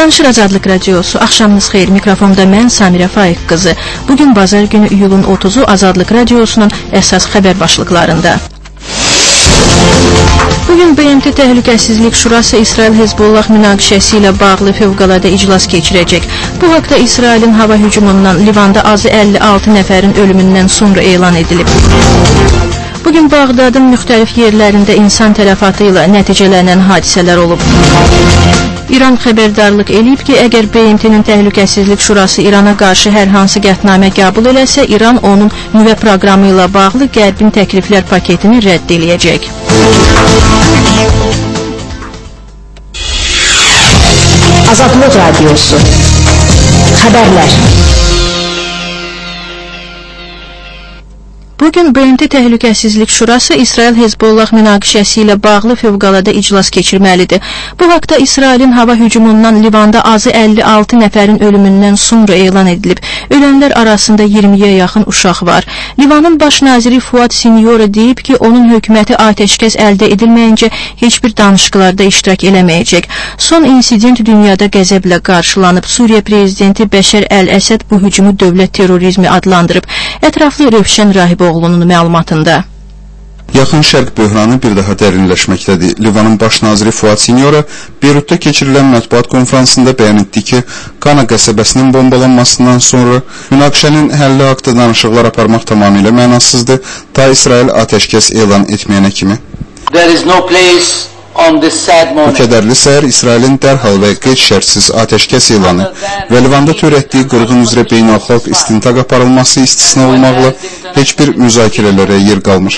Danışır Azadlıq Radiosu. Axşamınız xeyir. Mikrofonda mən Samirə Faiq qızı. Bugün bazar günü iyulun 30-u Azadlıq Radiosunun əsas xəbər başlıqlarında. Bugün BMT Təhlükəsizlik Şurası İsrail-Hezbollah münaqişəsi ilə bağlı fövqəladə iclas keçirəcək. Bu haqda İsrailin hava hücumundan Livanda azı 56 nəfərin ölümündən sonra elan edilib. Bugün Bağdadın müxtəlif yerlərində insan tələfatı ilə nəticələnən hadisələr olub. İran xəbərdarlıq eləyib ki, əgər BMT-nin Təhlükəsizlik Şurası İrana qarşı hər hansı qətnamə qəbul eləsə, İran onun nüvə proqramı ilə bağlı Qərbin təkliflər paketini rədd eləyəcək. Azadlıq Radiosu. Xəbərlər. Bugün BMT Təhlükəsizlik Şurası İsrail-Hezbollah münaqişəsi ilə bağlı fövqəladə iclas keçirməlidir. Bu haqda İsrailin hava hücumundan Livanda azı 56 nəfərin ölümündən sonra elan edilib. Ölənlər arasında 20-yə yaxın uşaq var. Livanın baş naziri Fuad Sinyora deyib ki, onun hökuməti atəşkəs əldə edilməyincə heç bir danışıqlarda iştirak eləməyəcək. Son insident dünyada qəzəblə qarşılanıb. Suriya prezidenti Bəşər Əl-Əsəd bu hücumu dövlət terrorizmi adlandırıb. Ətraflı Rövşən Rahiboğlu'nun məlumatında. Yaxın Şərq böhranı bir daha dərinləşməkdədir. Livanın baş naziri Fuad Sinyora Beyrutda keçirilən mətbuat konferansında bəyan etdi ki, Qana qəsəbəsinin bombalanmasından sonra münaqişənin həlli haqda danışıqlar aparmaq tamamilə mənasızdır, ta İsrail atəşkəs elan etməyənə kimi. Bu kədərli səhər İsrailin dərhal və qeyd-şərtsiz atəşkəs elanı və Livanda törətdiyi qırğın üzrə beynəlxalq istintaq aparılması istisna olmaqla heç bir müzakirələrə yer qalmır.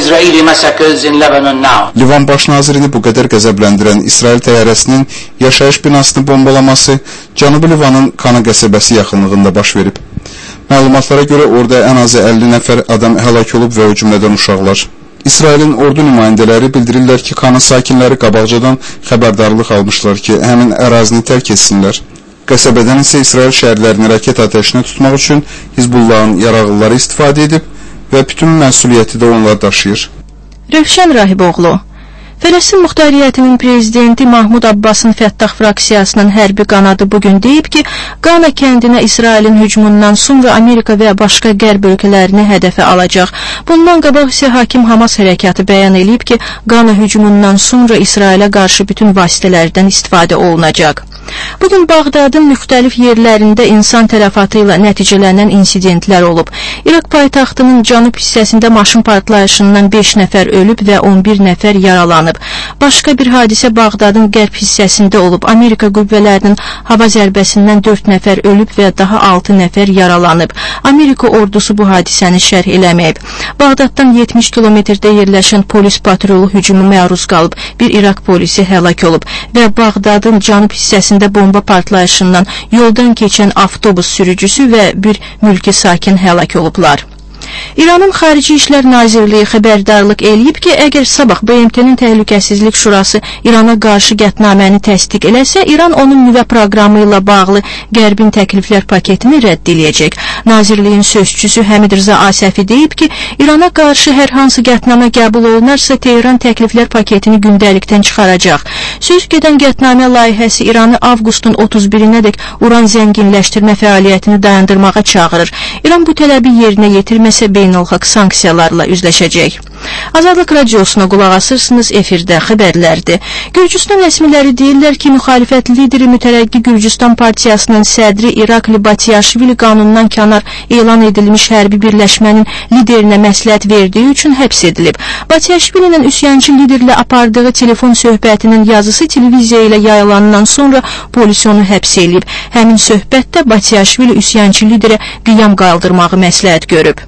Livan baş nazirini bu qədər qəzəbləndirən İsrail təyyarəsinin yaşayış binasını bombalaması Cənubi Livanın Kana qəsəbəsi yaxınlığında baş verib. Məlumatlara görə orada ən azı 50 nəfər adam həlak olub və o cümlədən uşaqlar. İsrailin ordu nümayəndələri bildirirlər ki, Kana sakinləri qabaqcadan xəbərdarlıq almışlar ki, həmin ərazini tərk etsinlər. Qəsəbədən isə İsrail şəhərlərini raket atəşinə tutmaq üçün Hizbullahın yarağlıları istifadə edib və bütün məsuliyyəti də onlar daşıyır. Rövşən Rahiboğlu. Fələstin Muxtariyyətinin prezidenti Mahmud Abbasın Fəttah fraksiyasının hərbi qanadı bugün deyib ki, Qana kəndinə İsrailin hücumundan sonra Amerika və başqa qərb ölkələrini hədəfə alacaq. Bundan qabaq isə Hakim Hamas hərəkatı bəyan edib ki, Qana hücumundan sonra İsrailə qarşı bütün vasitələrdən istifadə olunacaq. Bugün Bağdadın müxtəlif yerlərində insan tələfatı ilə nəticələnən insidentlər olub. İraq paytaxtının cənub hissəsində maşın partlayışından 5 nəfər ölüb və 11 nəfər yaralanıb. Başqa bir hadisə Bağdadın qərb hissəsində olub. Amerika qüvvələrinin hava zərbəsindən 4 nəfər ölüb və daha 6 nəfər yaralanıb. Amerika ordusu bu hadisəni şərh eləməyib. Bağdaddan 70 kilometrdə yerləşən polis patrolu hücumu məruz qalıb. Bir İraq polisi həlak olub və Bağdadın cənub hissəsində bomba partlayışından yoldan keçən avtobus sürücüsü və bir mülki sakin həlak olublar. İranın Xarici İşlər Nazirliyi xəbərdarlıq eləyib ki, əgər sabah BMT-nin Təhlükəsizlik Şurası İrana qarşı qətnaməni təsdiq eləsə, İran onun nüvə proqramı ilə bağlı Qərbin təkliflər paketini rədd eləyəcək. Nazirliyin sözçüsü Həmid Rza Asəfi deyib ki, İrana qarşı hər hansı qətnamə qəbul olunarsa, Tehran təkliflər paketini gündəlikdən çıxaracaq. Söz gedən qətnamə layihəsi İranı avqustun 31-nədək uran zənginləşdirmə fəaliyyətini dayandırmağa çağırır. İran bu tələbi yerinə yetirməsə beynəlxalq sanksiyalarla üzləşəcək. Azadlıq Radiosuna qulaq asırsınız, efirdə xəbərlərdir. Gürcüstan rəsmiləri deyirlər ki, müxalifət lideri Mütərəqqi Gürcüstan Partiyasının sədri İrakli Batiyashvili qanundan kənar elan edilmiş hərbi birləşmənin liderinə məsləhət verdiyi üçün həbs edilib. Batiyashvilinin üsyançı liderlə apardığı telefon söhbətinin yazısı televiziya ilə yayılandan sonra polis onu həbs edib. Həmin söhbətdə Batiyashvili üsyançı liderə qiyam qaldırmağı məsləhət görüb.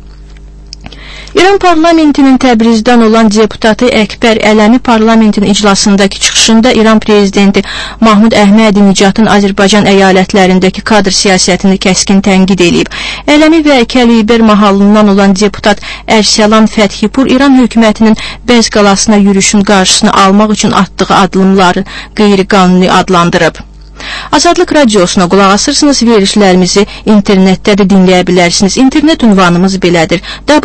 İran parlamentinin Təbrizdən olan deputatı Əkbər Ələmi parlamentin iclasındakı çıxışında İran prezidenti Mahmud Əhmədi Nicatın Azərbaycan əyalətlərindəki kadr siyasətini kəskin tənqid edib. Ələmi və Kəlibər mahallından olan deputat Ərsəlan Fəthipur İran hökumətinin Bəz qalasına yürüşün qarşısını almaq üçün atdığı adımları qeyri-qanuni adlandırıb. Azadlıq radiosuna qulaq asırsınız, verilişlərimizi internetdə də dinləyə bilərsiniz. İnternet ünvanımız belədir: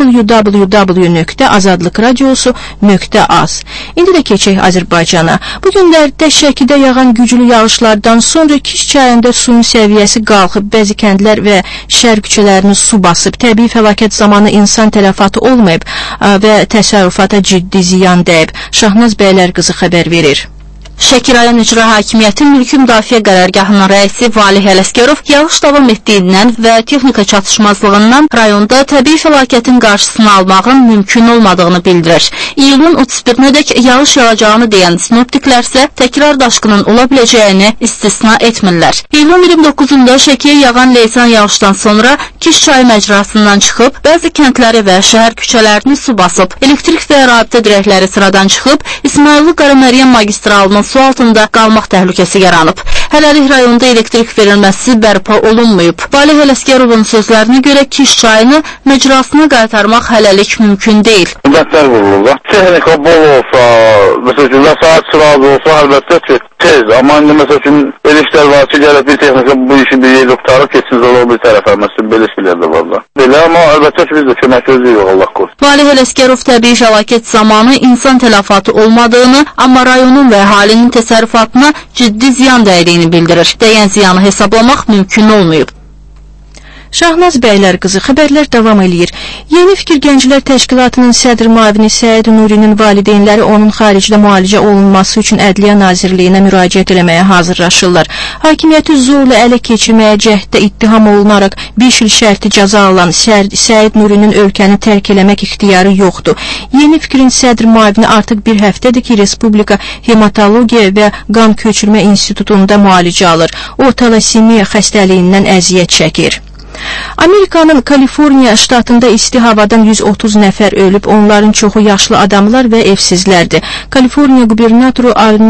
www.azadlıqradiosu.az. İndi də keçək Azərbaycana. Bu günlərdə Şəkidə yağan güclü yağışlardan sonra Kiş çayında suyun səviyyəsi qalxıb, bəzi kəndlər və şəhər küçələrini su basıb. Təbii fəlakət zamanı insan tələfatı olmayıb və təsərrüfata ciddi ziyan dəyib. Şahnaz Bəylərqızı xəbər verir. Şəki rayon icra hakimiyyəti mülki müdafiə qərargahının rəisi Valih Ələsgərov yağış davam etdiyindən və texnika çatışmazlığından rayonda təbii fəlakətin qarşısını almağın mümkün olmadığını bildirir. İyulun 31-nədək yağış yağacağını deyən sinoptiklər isə təkrar daşqının ola biləcəyini istisna etmirlər. İyulun 29-da Şəkiyə yağan leysan yağışdan sonra Kiş çayı məcrasından çıxıb, bəzi kəndləri və şəhər küçələrini su basıb. Elektrik və rabitə dirəkləri sıradan çıxıb, İsmayıllı Qaraməryəm magistralının su altında qalmaq təhlükəsi yaranıb. Hələlik rayonda elektrik verilməsi bərpa olunmayıb. Valih Ələsgərovun sözlərinə görə Kiş çayını məcrasına qaytarmaq hələlik mümkün deyil. Müddətlər vurulurlar. Texnika bol olsa, məsələn, saat sırağı olsa, əlbəttə ki, tez. Amma indi məsələn, elə işlər var ki, gəlib bir texnika bu işi bir yerdə qutarıb, keçsiniz olar bir tərəfə, məsələn, belə şeylər də var da. Belə, amma əlbəttə ki, biz də kömək özlüyük, Allah qorusun. Valih Ələsgərov təbii fəlakət zamanı insan tələfatı olmadığını, amma rayonun və əhalinin təsərrüfatına ciddi ziyan dəydiyini bildirir. Dəyən ziyanı hesablamaq mümkün olmayıb. Şahnaz Bəylərqızı, xəbərlər davam eləyir. Yeni Fikir Gənclər Təşkilatının sədr müavini Səid Nurinin valideynləri onun xaricdə müalicə olunması üçün Ədliyyə Nazirliyinə müraciət eləməyə hazırlaşırlar. Hakimiyyəti zorla ələ keçirməyə cəhddə ittiham olunaraq 5 il şərti cəza alan Səid Nurinin ölkəni tərk eləmək ixtiyarı yoxdur. Yeni Fikrin sədr müavini artıq bir həftədir ki, Respublika Hematologiya və Qan Köçürmə İnstitutunda müalicə alır. O, talasemiya xəstəliyindən əziyyət çəkir. Amerikanın Kaliforniya ştatında isti havadan 130 nəfər ölüb, onların çoxu yaşlı adamlar və evsizlərdir. Kaliforniya qubernatoru